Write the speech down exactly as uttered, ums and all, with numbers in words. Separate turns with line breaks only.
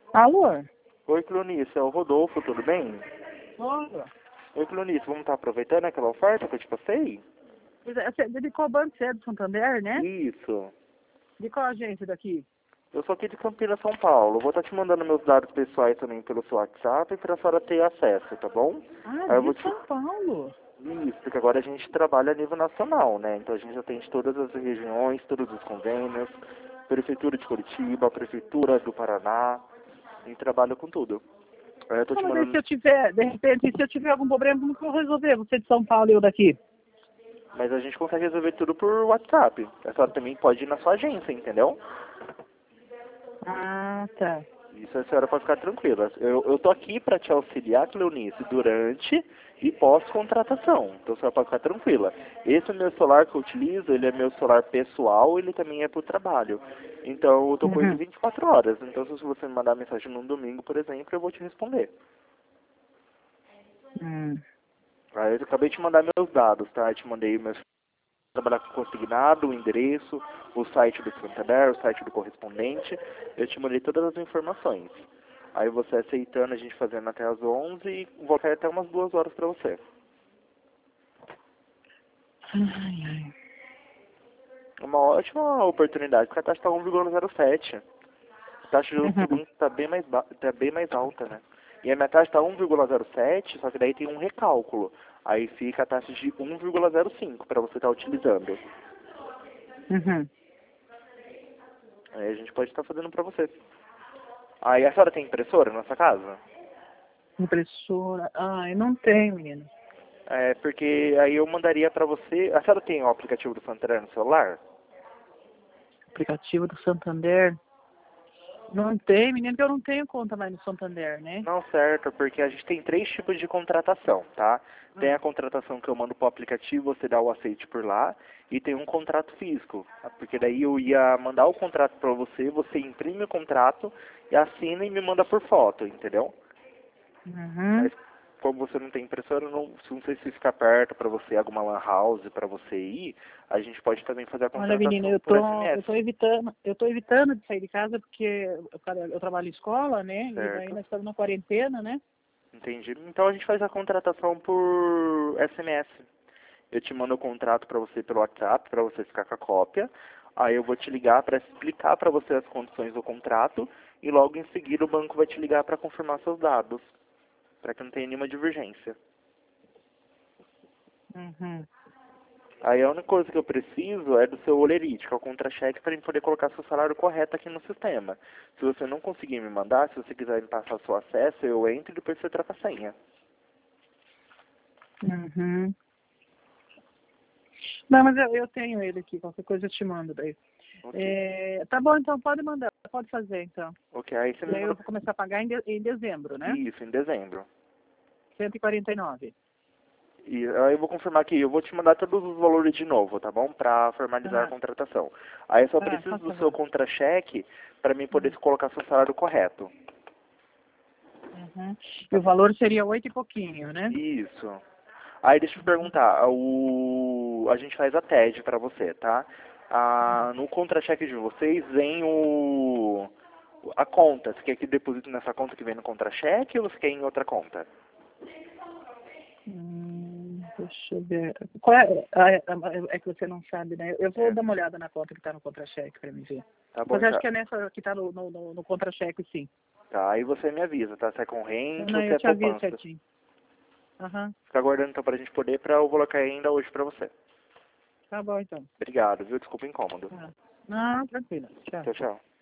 Alô?
Oi, Cleonice, é o Rodolfo, tudo bem?
Olá.
Oi, Cleonice, vamos estar aproveitando aquela oferta que eu te passei?
Você- De qual banco você é? Do Santander, né?
Isso.
De qual agência daqui?
Eu sou aqui de Campinas, São Paulo. Vou estar te mandando meus dados pessoais também pelo seu WhatsApp para a senhora ter acesso, tá bom?
Ah,
Aí eu
de
vou te...
São Paulo.
Isso, porque agora a gente trabalha a nível nacional, né? Então a gente atende todas as regiões, todos os convênios, Prefeitura de Curitiba, Prefeitura do Paraná, a gente trabalha com tudo. Aí eu tô
Não,
te
mas aí se
mandando...
eu tiver, de repente, se eu tiver algum problema, como que eu vou resolver? Você é de São Paulo e eu daqui.
Mas a gente consegue resolver tudo por WhatsApp. A senhora também pode ir na sua agência, entendeu?
Ah, tá.
Isso a senhora pode ficar tranquila. Eu, eu tô aqui para te auxiliar, Cleonice, durante e pós-contratação. Então a senhora pode ficar tranquila. Esse é o meu celular que eu utilizo, ele é meu celular pessoal, ele também é para o trabalho. Então eu tô com ele
Uhum.
vinte e quatro horas. Então se você me mandar mensagem num domingo, por exemplo, eu vou te responder.
Hum.
Aí eu acabei de te mandar meus dados, tá? Eu te mandei meus trabalhar com consignado, o endereço, o site do Santander, o site do correspondente. Eu te mandei todas as informações. Aí você aceitando, a gente fazendo até as onze e vou cair até umas duas horas para você.
Ai, ai.
Uma ótima oportunidade, porque a taxa está um vírgula zero sete. A taxa de juros
Uhum.
também está bem, mais ba- tá bem mais alta, né? E a minha taxa está um vírgula zero sete, só que daí tem um recálculo. Aí fica a taxa de um vírgula zero cinco para você estar utilizando.
Uhum.
Aí a gente pode estar fazendo para você. Aí a senhora tem impressora na sua casa?
Impressora. Ai, não tem, menino.
É, porque aí eu mandaria pra você... A senhora tem o aplicativo do Santander no celular?
Aplicativo do Santander. Não tem, menino, que eu não tenho conta mais no Santander, né?
Não, certo, porque a gente tem três tipos de contratação, tá? Tem a
Ah.
contratação que eu mando pro aplicativo, você dá o aceite por lá, e tem um contrato físico, porque daí eu ia mandar o contrato pra você, você imprime o contrato, e assina e me manda por foto, entendeu?
Uhum.
Mas como você não tem impressora, eu não, não sei se fica perto pra você, alguma lan house pra você ir, a gente pode também fazer a
Olha, menina,
contratação
eu
por
tô, eu
S M S,
tô evitando, eu tô evitando de sair de casa porque eu, cara, eu trabalho em escola, né? E daí
certo?
nós estamos na quarentena, né?
Entendi. Então a gente faz a contratação por S M S. Eu te mando o contrato para você pelo WhatsApp, para você ficar com a cópia. Aí eu vou te ligar para explicar para você as condições do contrato e logo em seguida o banco vai te ligar para confirmar seus dados, para que não tenha nenhuma divergência.
Uhum.
Aí a única coisa que eu preciso é do seu olerite, que é o contra-cheque, para eu poder colocar seu salário correto aqui no sistema. Se você não conseguir me mandar, se você quiser me passar seu acesso, eu entro e depois você troca a senha.
Uhum. Não, mas eu, eu tenho ele aqui, qualquer coisa eu te mando daí.
Ok.
É, tá bom, então pode mandar, pode fazer então.
Ok, aí você
E
me
aí eu
manda
vou começar a pagar em, de- em dezembro, né?
isso, em dezembro.
cento e quarenta e nove.
E aí eu vou confirmar aqui, eu vou te mandar todos os valores de novo, tá bom? Pra formalizar a
Ah,
contratação. Aí eu só
ah,
preciso
faz
do seu
favor.
contra-cheque para mim poder
Hum.
colocar seu salário correto.
Uhum. E
Tá
o
bom?
valor seria oito e pouquinho, né?
Isso. Aí deixa eu te perguntar, o... a gente faz a T E D pra você, tá? Ah, no contra-cheque de vocês vem o... a conta. Você quer que deposite nessa conta que vem no contra-cheque ou você quer em outra conta?
Hum, deixa eu ver. Qual é, ah, é, é que você não sabe, né? Eu vou
É,
dar uma olhada na conta que está no contra-cheque para me ver.
tá bom
Mas eu acho
então.
que é nessa que está no, no, no, no contra-cheque, sim.
Tá, aí você me avisa, tá? Se é corrente
Não,
ou se
eu
é
te aviso
poupança.
certinho. Aham.
Fica aguardando então pra gente poder, pra eu colocar ainda hoje pra você.
Tá bom, então.
Obrigado, viu? Desculpa o incômodo.
Ah, não, tranquilo. Tchau.
Tchau, tchau.